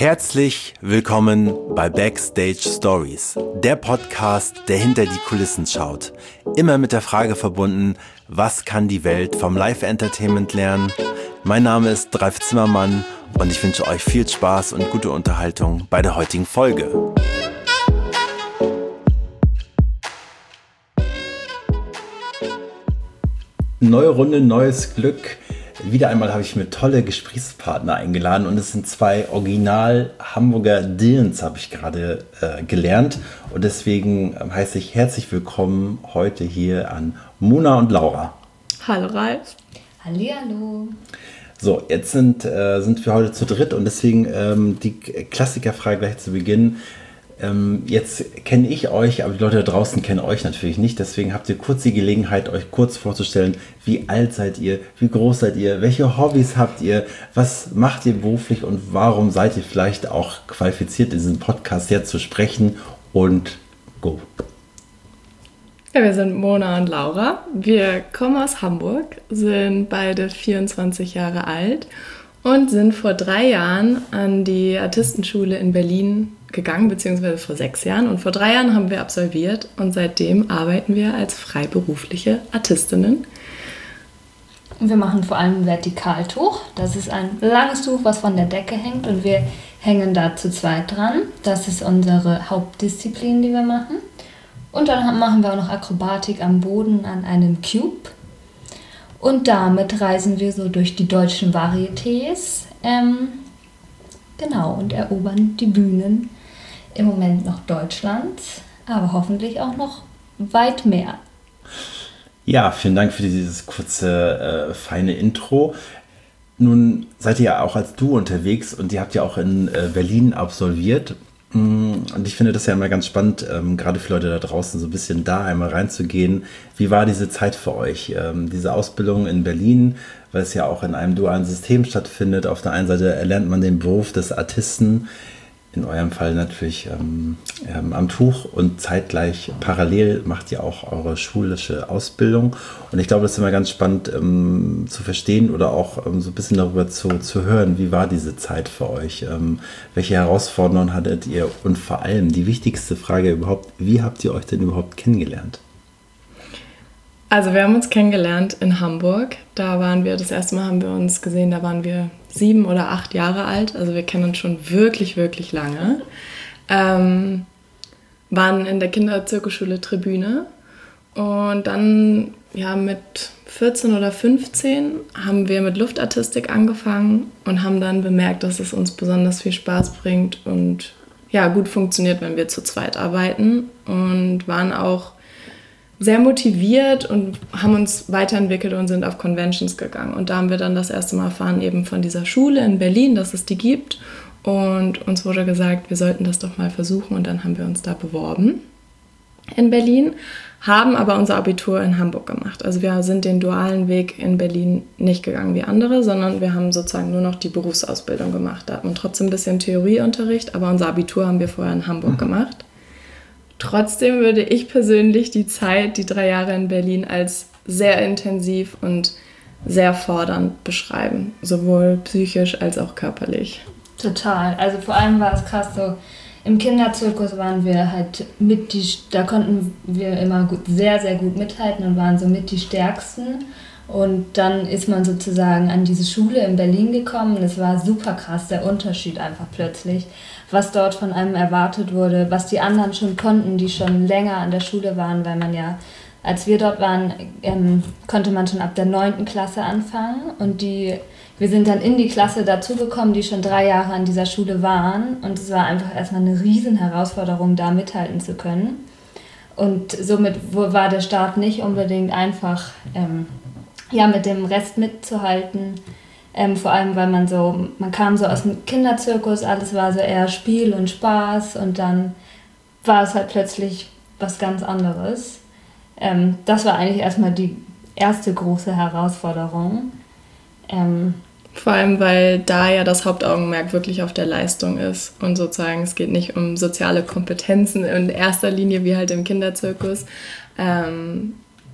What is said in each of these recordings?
Herzlich willkommen bei Backstage Stories, der Podcast, der hinter die Kulissen schaut. Immer mit der Frage verbunden, was kann die Welt vom Live-Entertainment lernen? Mein Name ist Ralf Zimmermann und ich wünsche euch viel Spaß und gute Unterhaltung bei der heutigen Folge. Neue Runde, neues Glück. Wieder einmal habe ich mir tolle Gesprächspartner eingeladen und es sind zwei Original Hamburger Dillens, habe ich gerade gelernt. Und deswegen heiße ich herzlich willkommen heute hier an Mona und Laura. Hallo Ralf. Hallihallo. So, jetzt sind wir heute zu dritt und deswegen die Klassikerfrage gleich zu Beginn. Jetzt kenne ich euch, aber die Leute da draußen kennen euch natürlich nicht. Deswegen habt ihr kurz die Gelegenheit, euch kurz vorzustellen, wie alt seid ihr, wie groß seid ihr, welche Hobbys habt ihr, was macht ihr beruflich und warum seid ihr vielleicht auch qualifiziert, in diesem Podcast jetzt zu sprechen und go. Ja, wir sind Mona und Laura. Wir kommen aus Hamburg, sind beide 24 Jahre alt und sind vor 3 Jahren an die Artistenschule in Berlin gegangen, beziehungsweise vor 6 Jahren. Und vor 3 Jahren haben wir absolviert und seitdem arbeiten wir als freiberufliche Artistinnen. Und wir machen vor allem Vertikaltuch. Das ist ein langes Tuch, was von der Decke hängt und wir hängen da zu zweit dran. Das ist unsere Hauptdisziplin, die wir machen. Und dann machen wir auch noch Akrobatik am Boden an einem Cube. Und damit reisen wir so durch die deutschen Varietés. Genau, und erobern die Bühnen im Moment noch Deutschlands, aber hoffentlich auch noch weit mehr. Ja, vielen Dank für dieses kurze, feine Intro. Nun seid ihr ja auch als Duo unterwegs und ihr habt ja auch in Berlin absolviert. Und ich finde das ja immer ganz spannend, gerade für Leute da draußen, so ein bisschen da einmal reinzugehen. Wie war diese Zeit für euch? Diese Ausbildung in Berlin, weil es ja auch in einem dualen System stattfindet. Auf der einen Seite erlernt man den Beruf des Artisten, in eurem Fall natürlich am Tuch und zeitgleich parallel macht ihr auch eure schulische Ausbildung. Und ich glaube, das ist immer ganz spannend zu verstehen oder auch so ein bisschen darüber zu hören, wie war diese Zeit für euch? Welche Herausforderungen hattet ihr? Und vor allem die wichtigste Frage überhaupt, wie habt ihr euch denn überhaupt kennengelernt? Also wir haben uns kennengelernt in Hamburg. Da waren wir, das erste Mal haben wir uns gesehen, da waren wir 7 oder 8 Jahre alt. Also wir kennen uns schon wirklich, wirklich lange. Waren in der Kinderzirkusschule Tribüne. Und dann, ja, mit 14 oder 15 haben wir mit Luftartistik angefangen und haben dann bemerkt, dass es uns besonders viel Spaß bringt und ja, gut funktioniert, wenn wir zu zweit arbeiten. Und waren auch sehr motiviert und haben uns weiterentwickelt und sind auf Conventions gegangen. Und da haben wir dann das erste Mal erfahren eben von dieser Schule in Berlin, dass es die gibt. Und uns wurde gesagt, wir sollten das doch mal versuchen. Und dann haben wir uns da beworben in Berlin, haben aber unser Abitur in Hamburg gemacht. Also wir sind den dualen Weg in Berlin nicht gegangen wie andere, sondern wir haben sozusagen nur noch die Berufsausbildung gemacht. Da hatten wir trotzdem ein bisschen Theorieunterricht, aber unser Abitur haben wir vorher in Hamburg gemacht. Trotzdem würde ich persönlich die Zeit, die 3 Jahre in Berlin, als sehr intensiv und sehr fordernd beschreiben. Sowohl psychisch als auch körperlich. Total. Also vor allem war es krass so, im Kinderzirkus waren wir halt da konnten wir immer sehr, sehr gut mithalten und waren so mit die Stärksten. Und dann ist man sozusagen an diese Schule in Berlin gekommen. Es war super krass, der Unterschied einfach plötzlich, was dort von einem erwartet wurde, was die anderen schon konnten, die schon länger an der Schule waren, weil man ja, als wir dort waren, konnte man schon ab der 9. Klasse anfangen und wir sind dann in die Klasse dazugekommen, die schon 3 Jahre an dieser Schule waren und es war einfach erstmal eine riesen Herausforderung, da mithalten zu können. Und somit war der Start nicht unbedingt einfach, mit dem Rest mitzuhalten. Vor allem, weil man kam so aus dem Kinderzirkus, alles war so eher Spiel und Spaß und dann war es halt plötzlich was ganz anderes. Das war eigentlich erstmal die erste große Herausforderung. Vor allem, weil da ja das Hauptaugenmerk wirklich auf der Leistung ist und sozusagen es geht nicht um soziale Kompetenzen in erster Linie wie halt im Kinderzirkus,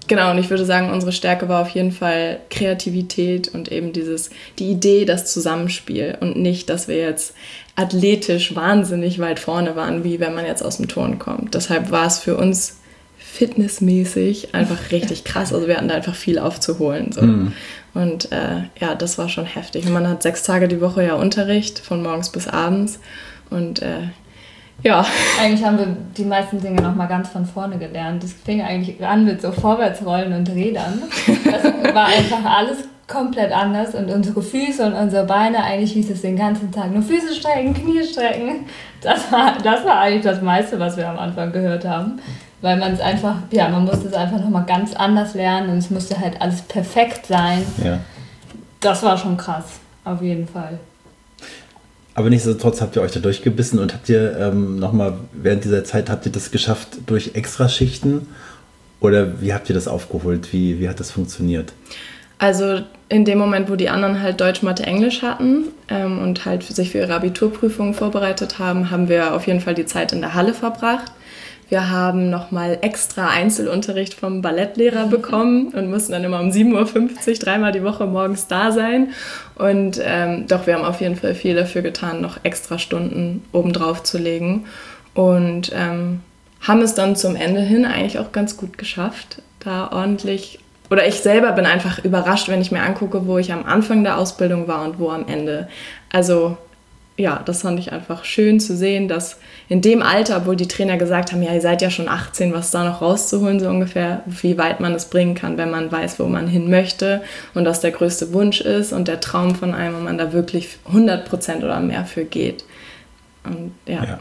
Genau, und ich würde sagen, unsere Stärke war auf jeden Fall Kreativität und eben die Idee, das Zusammenspiel und nicht, dass wir jetzt athletisch wahnsinnig weit vorne waren, wie wenn man jetzt aus dem Turnen kommt. Deshalb war es für uns fitnessmäßig einfach richtig krass. Also wir hatten da einfach viel aufzuholen. So. Und das war schon heftig. Und man hat 6 Tage die Woche ja Unterricht, von morgens bis abends. Und Eigentlich haben wir die meisten Dinge nochmal ganz von vorne gelernt. Das fing eigentlich an mit so Vorwärtsrollen und Rädern. Das war einfach alles komplett anders. Und unsere Füße und unsere Beine, eigentlich hieß es den ganzen Tag nur Füße strecken, Knie strecken. Das war eigentlich das meiste, was wir am Anfang gehört haben. Weil man es einfach, man musste es einfach nochmal ganz anders lernen und es musste halt alles perfekt sein. Ja. Das war schon krass, auf jeden Fall. Aber nichtsdestotrotz habt ihr euch da durchgebissen und habt ihr nochmal während dieser Zeit, habt ihr das geschafft durch Extraschichten oder wie habt ihr das aufgeholt? Wie hat das funktioniert? Also in dem Moment, wo die anderen halt Deutsch, Mathe, Englisch hatten und halt sich für ihre Abiturprüfungen vorbereitet haben, haben wir auf jeden Fall die Zeit in der Halle verbracht. Wir haben nochmal extra Einzelunterricht vom Ballettlehrer bekommen und mussten dann immer um 7.50 Uhr 3-mal die Woche morgens da sein. Und doch, wir haben auf jeden Fall viel dafür getan, noch extra Stunden obendrauf zu legen. Und haben es dann zum Ende hin eigentlich auch ganz gut geschafft, da ordentlich. Oder ich selber bin einfach überrascht, wenn ich mir angucke, wo ich am Anfang der Ausbildung war und wo am Ende. Also ja, das fand ich einfach schön zu sehen, dass in dem Alter, obwohl die Trainer gesagt haben, ja, ihr seid ja schon 18, was da noch rauszuholen, so ungefähr, wie weit man es bringen kann, wenn man weiß, wo man hin möchte und was der größte Wunsch ist und der Traum von einem und man da wirklich 100% oder mehr für geht. Und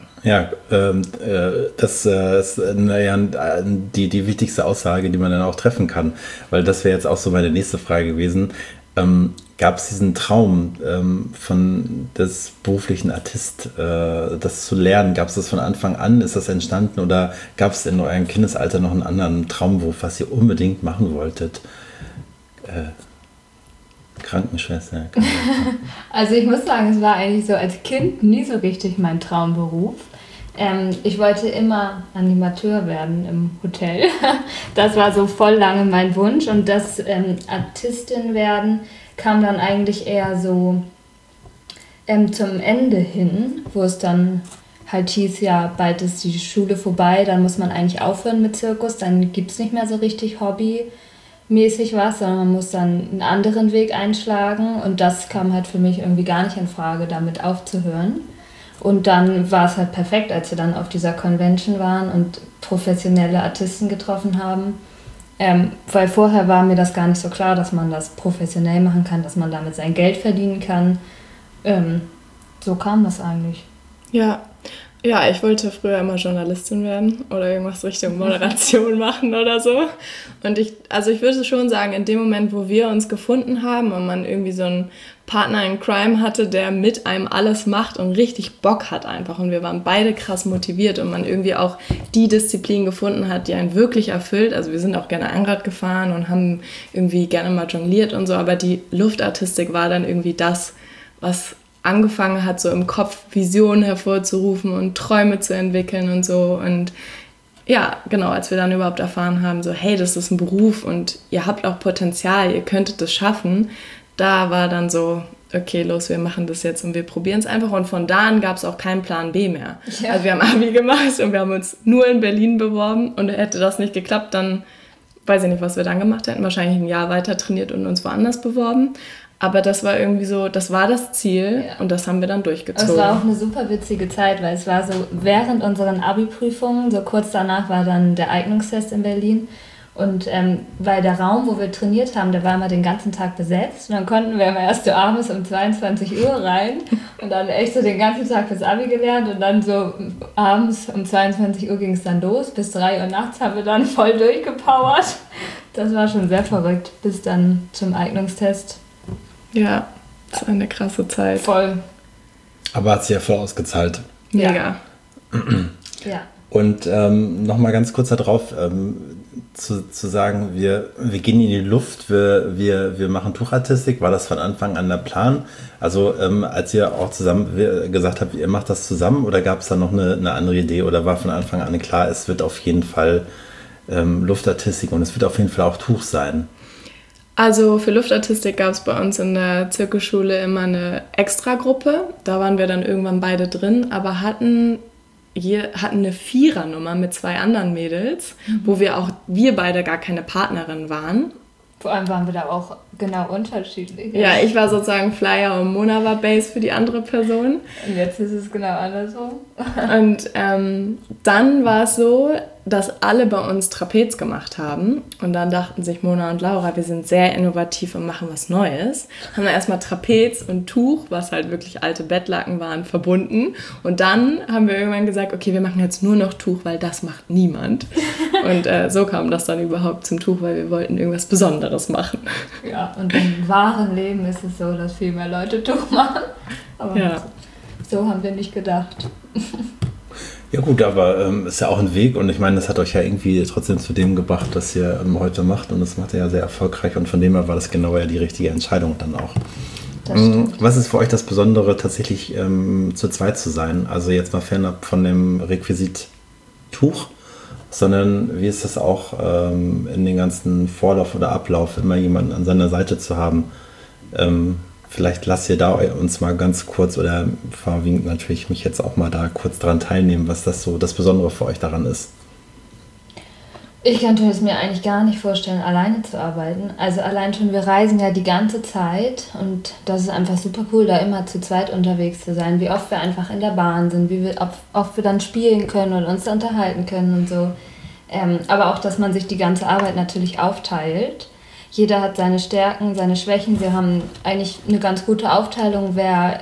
das ist die wichtigste Aussage, die man dann auch treffen kann, weil das wäre jetzt auch so meine nächste Frage gewesen. Gab es diesen Traum des beruflichen Artist, das zu lernen? Gab es das von Anfang an? Ist das entstanden oder gab es in eurem Kindesalter noch einen anderen Traumberuf, was ihr unbedingt machen wolltet? Krankenschwester. Also ich muss sagen, es war eigentlich so als Kind nie so richtig mein Traumberuf. Ich wollte immer Animateur werden im Hotel. Das war so voll lange mein Wunsch und das Artistin werden kam dann eigentlich eher so zum Ende hin, wo es dann halt hieß, ja, bald ist die Schule vorbei, dann muss man eigentlich aufhören mit Zirkus, dann gibt es nicht mehr so richtig hobbymäßig was, sondern man muss dann einen anderen Weg einschlagen und das kam halt für mich irgendwie gar nicht in Frage, damit aufzuhören. Und dann war es halt perfekt, als wir dann auf dieser Convention waren und professionelle Artisten getroffen haben. Weil vorher war mir das gar nicht so klar, dass man das professionell machen kann, dass man damit sein Geld verdienen kann. So kam das eigentlich. Ja, ich wollte früher immer Journalistin werden oder irgendwas Richtung Moderation machen oder so. Und ich würde schon sagen, in dem Moment, wo wir uns gefunden haben und man irgendwie so einen Partner in Crime hatte, der mit einem alles macht und richtig Bock hat einfach. Und wir waren beide krass motiviert und man irgendwie auch die Disziplin gefunden hat, die einen wirklich erfüllt. Also wir sind auch gerne Anrad gefahren und haben irgendwie gerne mal jongliert und so. Aber die Luftartistik war dann irgendwie das, was angefangen hat, so im Kopf Visionen hervorzurufen und Träume zu entwickeln und so. Und ja, genau, als wir dann überhaupt erfahren haben, so hey, das ist ein Beruf und ihr habt auch Potenzial, ihr könntet das schaffen, da war dann so, okay, los, wir machen das jetzt und wir probieren es einfach. Und von da an gab es auch keinen Plan B mehr. Ja. Also wir haben Abi gemacht und wir haben uns nur in Berlin beworben und hätte das nicht geklappt, dann weiß ich nicht, was wir dann gemacht hätten. Wahrscheinlich ein Jahr weiter trainiert und uns woanders beworben. Aber das war irgendwie so, das war das Ziel und das haben wir dann durchgezogen. Es war auch eine super witzige Zeit, weil es war so während unseren Abi-Prüfungen, so kurz danach war dann der Eignungstest in Berlin. Und weil der Raum, wo wir trainiert haben, der war immer den ganzen Tag besetzt. Und dann konnten wir immer erst so abends um 22 Uhr rein und dann echt so den ganzen Tag fürs Abi gelernt. Und dann so abends um 22 Uhr ging es dann los. Bis 3 Uhr nachts haben wir dann voll durchgepowert. Das war schon sehr verrückt, bis dann zum Eignungstest. Ja, das war eine krasse Zeit. Voll. Aber hat sich ja voll ausgezahlt. Mega. Ja. Und nochmal ganz kurz darauf zu sagen, wir gehen in die Luft, wir machen Tuchartistik. War das von Anfang an der Plan? Also als ihr auch zusammen gesagt habt, ihr macht das zusammen oder gab es da noch eine andere Idee oder war von Anfang an klar, es wird auf jeden Fall Luftartistik und es wird auf jeden Fall auch Tuch sein. Also für Luftartistik gab es bei uns in der Zirkusschule immer eine Extragruppe. Da waren wir dann irgendwann beide drin, aber hatten eine Vierernummer mit 2 anderen Mädels, wo wir beide gar keine Partnerin waren. Vor allem waren wir da auch genau unterschiedlich. Ja, ich war sozusagen Flyer und Mona war Bass für die andere Person. Und jetzt ist es genau andersrum. Und dann war es so, dass alle bei uns Trapez gemacht haben. Und dann dachten sich Mona und Laura, wir sind sehr innovativ und machen was Neues. Haben dann erstmal Trapez und Tuch, was halt wirklich alte Bettlaken waren, verbunden. Und dann haben wir irgendwann gesagt, okay, wir machen jetzt nur noch Tuch, weil das macht niemand. Und so kam das dann überhaupt zum Tuch, weil wir wollten irgendwas Besonderes machen. Ja, und im wahren Leben ist es so, dass viel mehr Leute Tuch machen. Aber ja. So haben wir nicht gedacht. Ja gut, aber ist ja auch ein Weg und ich meine, das hat euch ja irgendwie trotzdem zu dem gebracht, was ihr heute macht und das macht ihr ja sehr erfolgreich und von dem her war das genau ja die richtige Entscheidung dann auch. Was ist für euch das Besondere, tatsächlich zu zweit zu sein? Also jetzt mal fernab von dem Requisit Tuch, sondern wie ist das auch in den ganzen Vorlauf oder Ablauf, immer jemanden an seiner Seite zu haben? Vielleicht lasst ihr da uns mal ganz kurz oder vorwiegend natürlich mich jetzt auch mal da kurz dran teilnehmen, was das so das Besondere für euch daran ist. Ich könnte es mir eigentlich gar nicht vorstellen, alleine zu arbeiten. Also allein schon, wir reisen ja die ganze Zeit und das ist einfach super cool, da immer zu zweit unterwegs zu sein. Wie oft wir einfach in der Bahn sind, wie oft wir dann spielen können und uns unterhalten können und so. Aber auch, dass man sich die ganze Arbeit natürlich aufteilt. Jeder hat seine Stärken, seine Schwächen. Wir haben eigentlich eine ganz gute Aufteilung, wer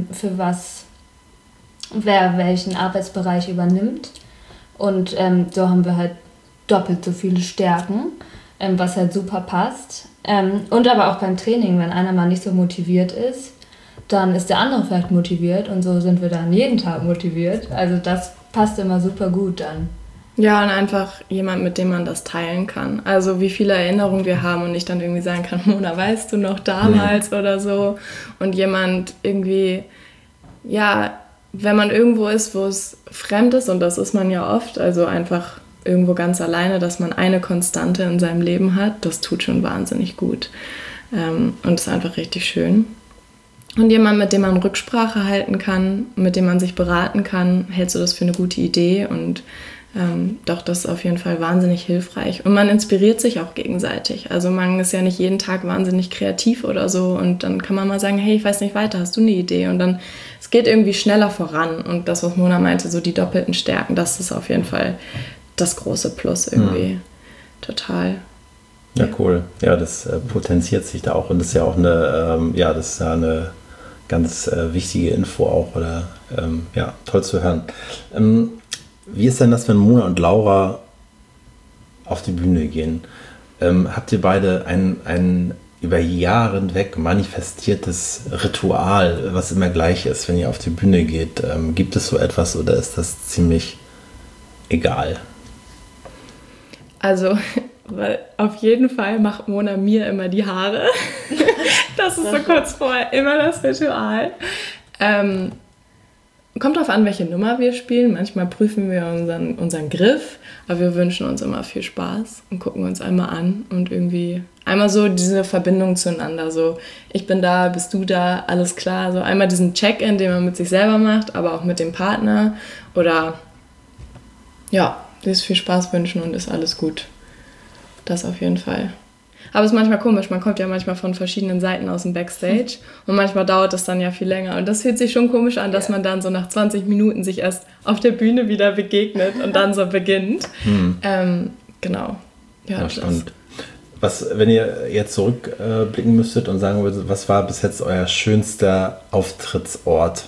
welchen Arbeitsbereich übernimmt. Und so haben wir halt doppelt so viele Stärken, was halt super passt. Und aber auch beim Training, wenn einer mal nicht so motiviert ist, dann ist der andere vielleicht motiviert und so sind wir dann jeden Tag motiviert. Also das passt immer super gut dann. Ja, und einfach jemand, mit dem man das teilen kann. Also wie viele Erinnerungen wir haben und ich dann irgendwie sagen kann, Mona, weißt du noch damals oder so. Und jemand irgendwie, ja, wenn man irgendwo ist, wo es fremd ist, und das ist man ja oft, also einfach irgendwo ganz alleine, dass man eine Konstante in seinem Leben hat, das tut schon wahnsinnig gut. Und ist einfach richtig schön. Und jemand, mit dem man Rücksprache halten kann, mit dem man sich beraten kann, hältst du das für eine gute Idee und doch, das ist auf jeden Fall wahnsinnig hilfreich. Und man inspiriert sich auch gegenseitig. Also man ist ja nicht jeden Tag wahnsinnig kreativ oder so. Und dann kann man mal sagen, hey, ich weiß nicht weiter, hast du eine Idee? Und dann, es geht irgendwie schneller voran. Und das, was Mona meinte, so die doppelten Stärken, das ist auf jeden Fall das große Plus irgendwie. Total. Ja, cool. Ja, das potenziert sich da auch. Und das ist ja auch das ist ja eine ganz wichtige Info auch. Oder toll zu hören. Wie ist denn das, wenn Mona und Laura auf die Bühne gehen? Habt ihr beide ein über Jahre hinweg manifestiertes Ritual, was immer gleich ist, wenn ihr auf die Bühne geht? Gibt es so etwas oder ist das ziemlich egal? Also, auf jeden Fall macht Mona mir immer die Haare. Das ist so kurz vorher immer das Ritual. Kommt darauf an, welche Nummer wir spielen. Manchmal prüfen wir unseren Griff, aber wir wünschen uns immer viel Spaß und gucken uns einmal an und irgendwie einmal so diese Verbindung zueinander. So, ich bin da, bist du da, alles klar. So einmal diesen Check-in, den man mit sich selber macht, aber auch mit dem Partner. Oder ja, dieses viel Spaß wünschen und ist alles gut. Das auf jeden Fall. Aber es ist manchmal komisch, man kommt ja manchmal von verschiedenen Seiten aus dem Backstage und manchmal dauert es dann ja viel länger. Und das fühlt sich schon komisch an, dass man dann so nach 20 Minuten sich erst auf der Bühne wieder begegnet und dann so beginnt. Genau. Ja, spannend. Wenn ihr jetzt zurückblicken müsstet und sagen würdet, was war bis jetzt euer schönster Auftrittsort?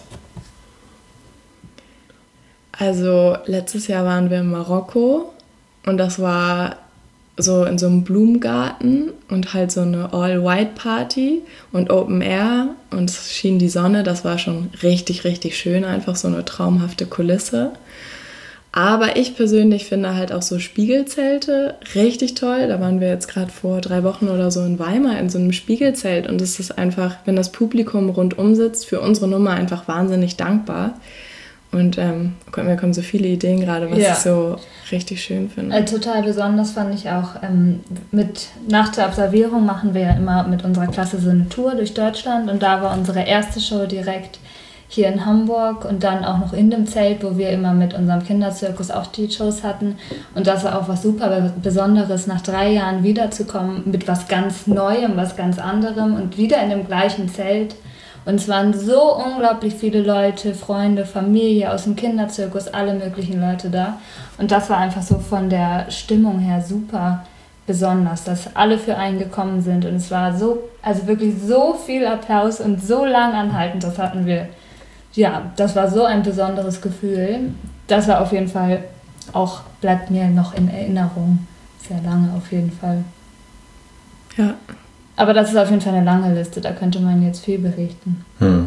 Also letztes Jahr waren wir in Marokko und das war so in so einem Blumengarten und halt so eine All-White-Party und Open Air und es schien die Sonne, das war schon richtig, richtig schön, einfach so eine traumhafte Kulisse. Aber ich persönlich finde halt auch so Spiegelzelte richtig toll. Da waren wir jetzt gerade vor 3 Wochen oder so in Weimar in so einem Spiegelzelt und es ist einfach, wenn das Publikum rundum sitzt, für unsere Nummer einfach wahnsinnig dankbar. Und mir kommen so viele Ideen gerade, was ich so richtig schön finde. Total besonders fand ich auch, nach der Observierung machen wir ja immer mit unserer Klasse so eine Tour durch Deutschland. Und da war unsere erste Show direkt hier in Hamburg und dann auch noch in dem Zelt, wo wir immer mit unserem Kinderzirkus auch die Shows hatten. Und das war auch was super Besonderes, nach 3 Jahren wiederzukommen mit was ganz Neuem, was ganz anderem und wieder in dem gleichen Zelt. Und es waren so unglaublich viele Leute, Freunde, Familie aus dem Kinderzirkus, alle möglichen Leute da. Und das war einfach so von der Stimmung her super besonders, dass alle für einen gekommen sind. Und es war so, also wirklich so viel Applaus und so lang anhaltend, das hatten wir. Ja, das war so ein besonderes Gefühl. Das war auf jeden Fall auch, bleibt mir noch in Erinnerung. Sehr lange auf jeden Fall. Ja. Aber das ist auf jeden Fall eine lange Liste, da könnte man jetzt viel berichten.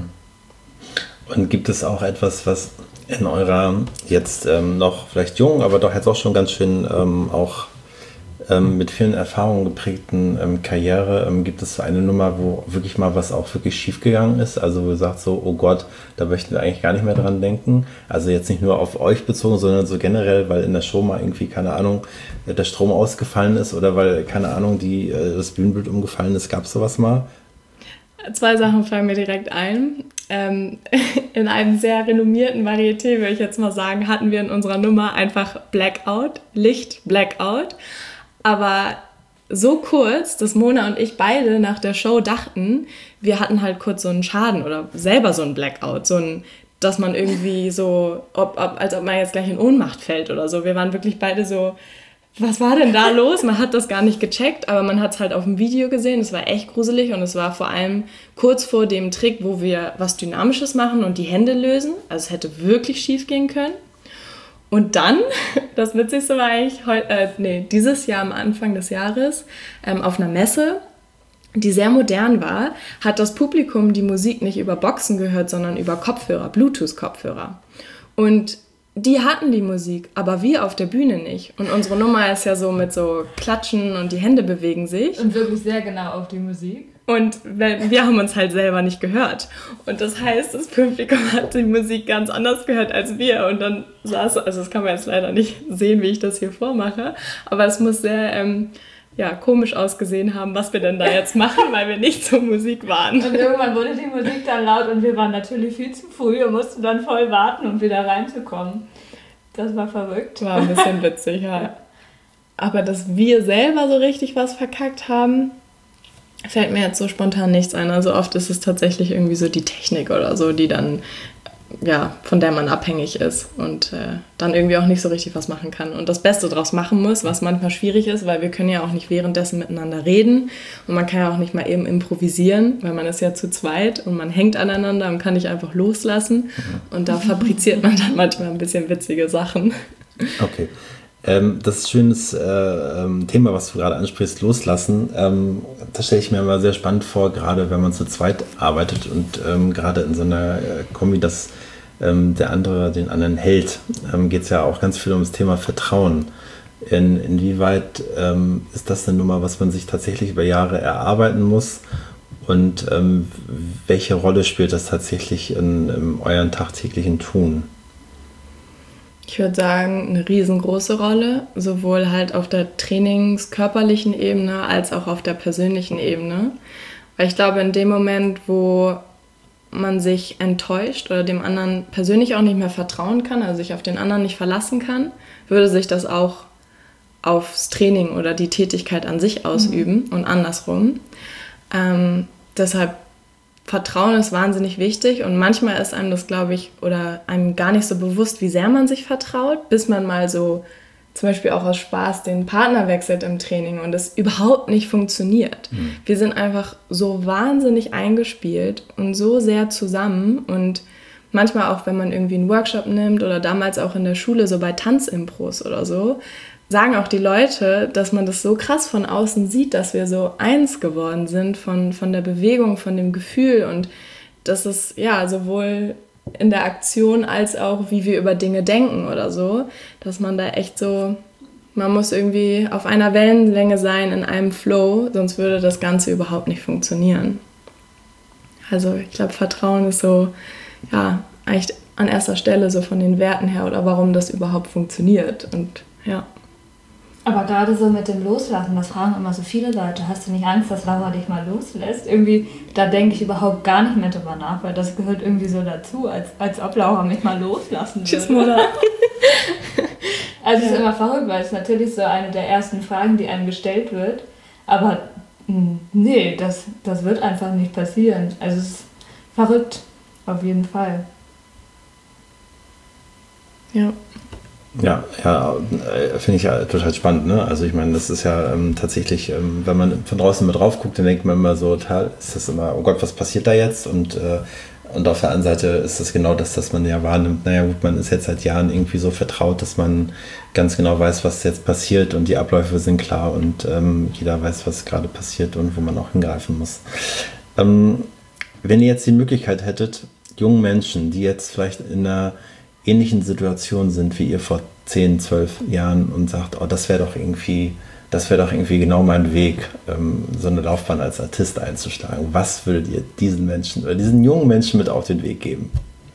Und gibt es auch etwas, was in eurer jetzt noch vielleicht jungen, aber doch jetzt auch schon ganz schön auch mit vielen Erfahrungen geprägten Karriere, gibt es so eine Nummer, wo wirklich mal was auch wirklich schief gegangen ist? Also wo ihr sagt so, oh Gott, da möchten wir eigentlich gar nicht mehr dran denken. Also jetzt nicht nur auf euch bezogen, sondern so generell, weil in der Show mal irgendwie, keine Ahnung, der Strom ausgefallen ist oder weil, keine Ahnung, das Bühnenbild umgefallen ist. Gab es sowas mal? 2 Sachen fallen mir direkt ein. In einem sehr renommierten Varieté, würde ich jetzt mal sagen, hatten wir in unserer Nummer einfach Blackout, Licht Blackout. Aber so kurz, dass Mona und ich beide nach der Show dachten, wir hatten halt kurz so einen Schaden oder selber so einen Blackout, dass man irgendwie so, als ob man jetzt gleich in Ohnmacht fällt oder so. Wir waren wirklich beide so, was war denn da los? Man hat das gar nicht gecheckt, aber man hat es halt auf dem Video gesehen. Es war echt gruselig und es war vor allem kurz vor dem Trick, wo wir was Dynamisches machen und die Hände lösen. Also es hätte wirklich schief gehen können. Und dann, das Witzigste war eigentlich dieses Jahr am Anfang des Jahres auf einer Messe, die sehr modern war, hat das Publikum die Musik nicht über Boxen gehört, sondern über Kopfhörer, Bluetooth-Kopfhörer. Und die hatten die Musik, aber wir auf der Bühne nicht. Und unsere Nummer ist ja so mit so Klatschen und die Hände bewegen sich. Und wirklich sehr genau auf die Musik. Und wir haben uns halt selber nicht gehört. Und das heißt, das Publikum hat die Musik ganz anders gehört als wir. Und dann also das kann man jetzt leider nicht sehen, wie ich das hier vormache, aber es muss sehr komisch ausgesehen haben, was wir denn da jetzt machen, weil wir nicht zur Musik waren. Und irgendwann wurde die Musik dann laut und wir waren natürlich viel zu früh und mussten dann voll warten, um wieder reinzukommen. Das war verrückt. War ein bisschen witzig, ja. Aber dass wir selber so richtig was verkackt haben, fällt mir jetzt so spontan nichts ein. Also oft ist es tatsächlich irgendwie so die Technik oder so, die dann, von der man abhängig ist und dann irgendwie auch nicht so richtig was machen kann und das Beste draus machen muss, was manchmal schwierig ist, weil wir können ja auch nicht währenddessen miteinander reden und man kann ja auch nicht mal eben improvisieren, weil man ist ja zu zweit und man hängt aneinander und kann nicht einfach loslassen und da fabriziert man dann manchmal ein bisschen witzige Sachen. Okay. Das ist ein schönes Thema, was du gerade ansprichst, loslassen. Das stelle ich mir immer sehr spannend vor, gerade wenn man zu zweit arbeitet und gerade in so einer Kombi, dass der andere den anderen hält, geht es ja auch ganz viel um das Thema Vertrauen. Inwieweit ist das eine Nummer, was man sich tatsächlich über Jahre erarbeiten muss und welche Rolle spielt das tatsächlich in euren tagtäglichen Tun? Ich würde sagen, eine riesengroße Rolle, sowohl halt auf der trainingskörperlichen Ebene als auch auf der persönlichen Ebene. Weil ich glaube, in dem Moment, wo man sich enttäuscht oder dem anderen persönlich auch nicht mehr vertrauen kann, also sich auf den anderen nicht verlassen kann, würde sich das auch aufs Training oder die Tätigkeit an sich ausüben und andersrum. Deshalb Vertrauen ist wahnsinnig wichtig und manchmal ist einem das, glaube ich, oder einem gar nicht so bewusst, wie sehr man sich vertraut, bis man mal so zum Beispiel auch aus Spaß den Partner wechselt im Training und es überhaupt nicht funktioniert. Wir sind einfach so wahnsinnig eingespielt und so sehr zusammen und manchmal auch, wenn man irgendwie einen Workshop nimmt oder damals auch in der Schule so bei Tanzimpros oder so, sagen auch die Leute, dass man das so krass von außen sieht, dass wir so eins geworden sind von der Bewegung, von dem Gefühl und das ist sowohl in der Aktion als auch, wie wir über Dinge denken oder so, dass man da echt so, man muss irgendwie auf einer Wellenlänge sein, in einem Flow, sonst würde das Ganze überhaupt nicht funktionieren. Also ich glaube, Vertrauen ist so, eigentlich an erster Stelle, so von den Werten her oder warum das überhaupt funktioniert. Und ja. Aber gerade so mit dem Loslassen, das fragen immer so viele Leute, hast du nicht Angst, dass Laura dich mal loslässt? Irgendwie, da denke ich überhaupt gar nicht mehr drüber nach, weil das gehört irgendwie so dazu, als ob Laura mich mal loslassen würde. Tschüss, Mutter. Also es ist immer verrückt, weil es natürlich so eine der ersten Fragen, die einem gestellt wird. Aber nee, das wird einfach nicht passieren. Also es ist verrückt, auf jeden Fall. Ja. Ja, finde ich ja total spannend, ne? Also ich meine, das ist ja tatsächlich, wenn man von draußen mit drauf guckt, dann denkt man immer so, ist das immer, oh Gott, was passiert da jetzt? Und auf der anderen Seite ist das genau das, dass man ja wahrnimmt, naja gut, man ist jetzt seit Jahren irgendwie so vertraut, dass man ganz genau weiß, was jetzt passiert und die Abläufe sind klar und jeder weiß, was gerade passiert und wo man auch hingreifen muss. Wenn ihr jetzt die Möglichkeit hättet, jungen Menschen, die jetzt vielleicht in einer ähnlichen Situation sind wie ihr vor 10, 12 Jahren und sagt, oh, das wäre doch irgendwie genau mein Weg, so eine Laufbahn als Artist einzuschlagen. Was würdet ihr diesen Menschen oder diesen jungen Menschen mit auf den Weg geben?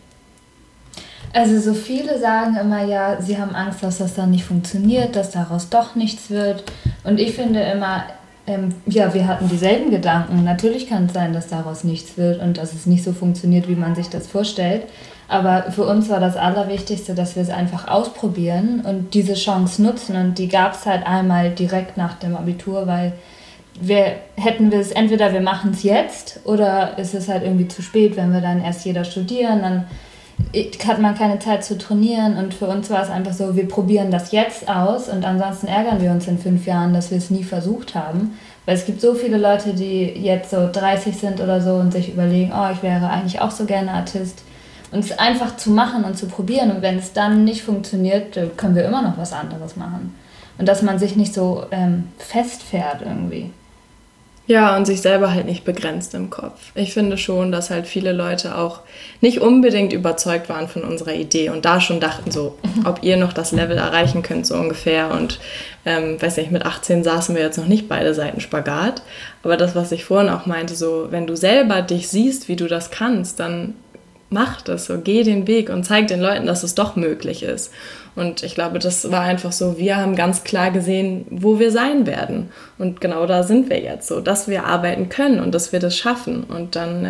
Also so viele sagen immer, ja, sie haben Angst, dass das dann nicht funktioniert, dass daraus doch nichts wird. Und ich finde immer, ja, wir hatten dieselben Gedanken. Natürlich kann es sein, dass daraus nichts wird und dass es nicht so funktioniert, wie man sich das vorstellt. Aber für uns war das Allerwichtigste, dass wir es einfach ausprobieren und diese Chance nutzen. Und die gab es halt einmal direkt nach dem Abitur, weil hätten wir es, entweder wir machen es jetzt oder ist es halt irgendwie zu spät, wenn wir dann erst jeder studieren, dann hat man keine Zeit zu trainieren. Und für uns war es einfach so, wir probieren das jetzt aus und ansonsten ärgern wir uns in 5 Jahren, dass wir es nie versucht haben. Weil es gibt so viele Leute, die jetzt so 30 sind oder so und sich überlegen, oh, ich wäre eigentlich auch so gerne Artist. Und es einfach zu machen und zu probieren. Und wenn es dann nicht funktioniert, können wir immer noch was anderes machen. Und dass man sich nicht so festfährt irgendwie. Ja, und sich selber halt nicht begrenzt im Kopf. Ich finde schon, dass halt viele Leute auch nicht unbedingt überzeugt waren von unserer Idee und da schon dachten so, ob ihr noch das Level erreichen könnt, so ungefähr. Und weiß nicht, mit 18 saßen wir jetzt noch nicht beide Seiten Spagat. Aber das, was ich vorhin auch meinte, so, wenn du selber dich siehst, wie du das kannst, dann mach das so, geh den Weg und zeig den Leuten, dass es doch möglich ist. Und ich glaube, das war einfach so, wir haben ganz klar gesehen, wo wir sein werden. Und genau da sind wir jetzt so, dass wir arbeiten können und dass wir das schaffen. Und dann,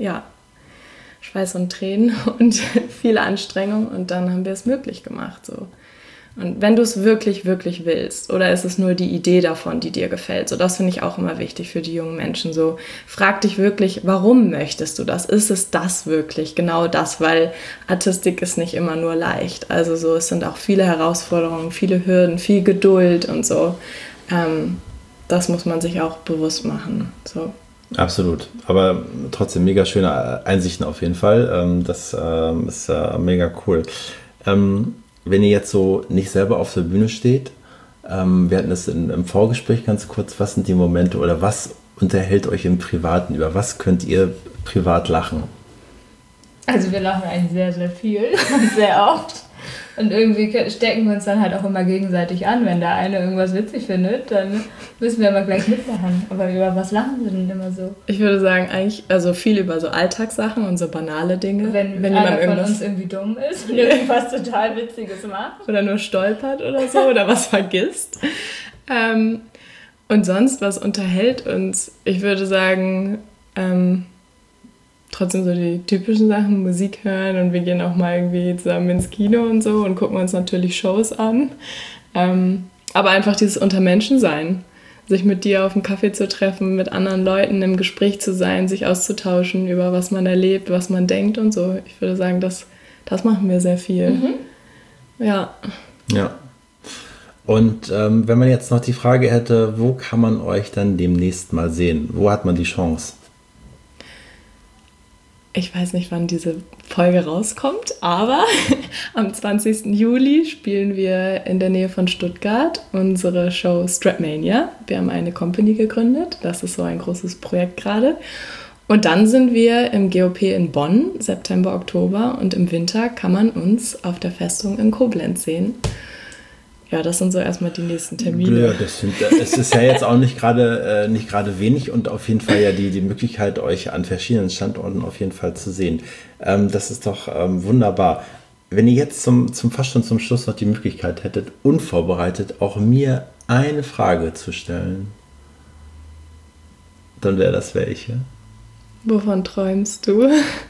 Schweiß und Tränen und viele Anstrengung und dann haben wir es möglich gemacht. So. Und wenn du es wirklich, wirklich willst oder ist es nur die Idee davon, die dir gefällt, so das finde ich auch immer wichtig für die jungen Menschen. So, frag dich wirklich, warum möchtest du das? Ist es das wirklich? Genau das, weil Artistik ist nicht immer nur leicht. Also so, es sind auch viele Herausforderungen, viele Hürden, viel Geduld und so. Das muss man sich auch bewusst machen. So. Absolut, aber trotzdem mega schöne Einsichten auf jeden Fall. Das ist mega cool. Wenn ihr jetzt so nicht selber auf der Bühne steht, wir hatten das im Vorgespräch ganz kurz, was sind die Momente oder was unterhält euch im Privaten, über was könnt ihr privat lachen? Also wir lachen eigentlich sehr, sehr viel und sehr oft. Und irgendwie stecken wir uns dann halt auch immer gegenseitig an. Wenn der eine irgendwas witzig findet, dann müssen wir immer gleich mitlachen. Aber über was lachen wir denn immer so? Ich würde sagen, eigentlich also viel über so Alltagssachen und so banale Dinge. Wenn einer von uns irgendwie dumm ist und irgendwas total Witziges macht. Oder nur stolpert oder so oder was vergisst. Und sonst, was unterhält uns? Ich würde sagen, trotzdem so die typischen Sachen, Musik hören und wir gehen auch mal irgendwie zusammen ins Kino und so und gucken uns natürlich Shows an. Aber einfach dieses Untermenschensein, sich mit dir auf einen Kaffee zu treffen, mit anderen Leuten im Gespräch zu sein, sich auszutauschen über was man erlebt, was man denkt und so. Ich würde sagen, das machen wir sehr viel. Mhm. Ja. Ja. Und wenn man jetzt noch die Frage hätte, wo kann man euch dann demnächst mal sehen? Wo hat man die Chance? Ich weiß nicht, wann diese Folge rauskommt, aber am 20. Juli spielen wir in der Nähe von Stuttgart unsere Show Strapmania. Wir haben eine Company gegründet, das ist so ein großes Projekt gerade. Und dann sind wir im GOP in Bonn, September, Oktober und im Winter kann man uns auf der Festung in Koblenz sehen. ja, das sind so erstmal die nächsten Termine. Ja, es ist ja jetzt auch nicht gerade wenig und auf jeden Fall ja die Möglichkeit, euch an verschiedenen Standorten auf jeden Fall zu sehen. Das ist doch wunderbar. Wenn ihr jetzt fast schon zum Schluss noch die Möglichkeit hättet, unvorbereitet auch mir eine Frage zu stellen, dann wäre das welche? Wovon träumst du?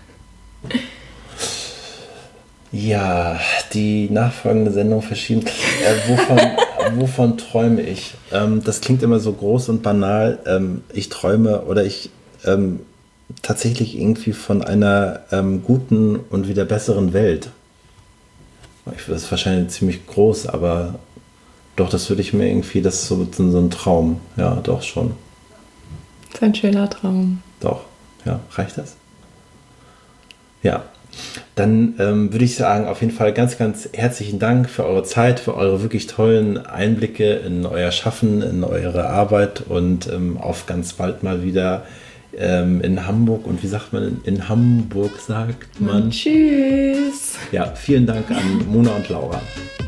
Ja, die nachfolgende Sendung verschieben. Wovon träume ich? Das klingt immer so groß und banal. Ich träume tatsächlich irgendwie von einer guten und wieder besseren Welt. Das ist wahrscheinlich ziemlich groß, aber doch, das würde ich mir irgendwie, das ist so ein Traum. Ja, doch schon. Das ist ein schöner Traum. Doch, ja, reicht das? Ja. Dann würde ich sagen, auf jeden Fall ganz, ganz herzlichen Dank für eure Zeit, für eure wirklich tollen Einblicke in euer Schaffen, in eure Arbeit und auf ganz bald mal wieder in Hamburg. Und wie sagt man in Hamburg, sagt man? Tschüss. Ja, vielen Dank an Mona und Laura.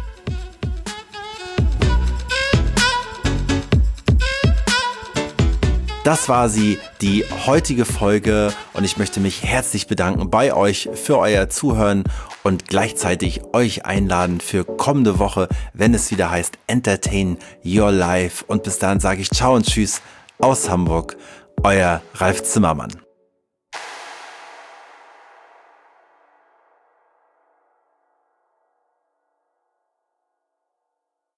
Das war sie, die heutige Folge und ich möchte mich herzlich bedanken bei euch für euer Zuhören und gleichzeitig euch einladen für kommende Woche, wenn es wieder heißt Entertain Your Life. Und bis dahin sage ich Ciao und Tschüss aus Hamburg, euer Ralf Zimmermann.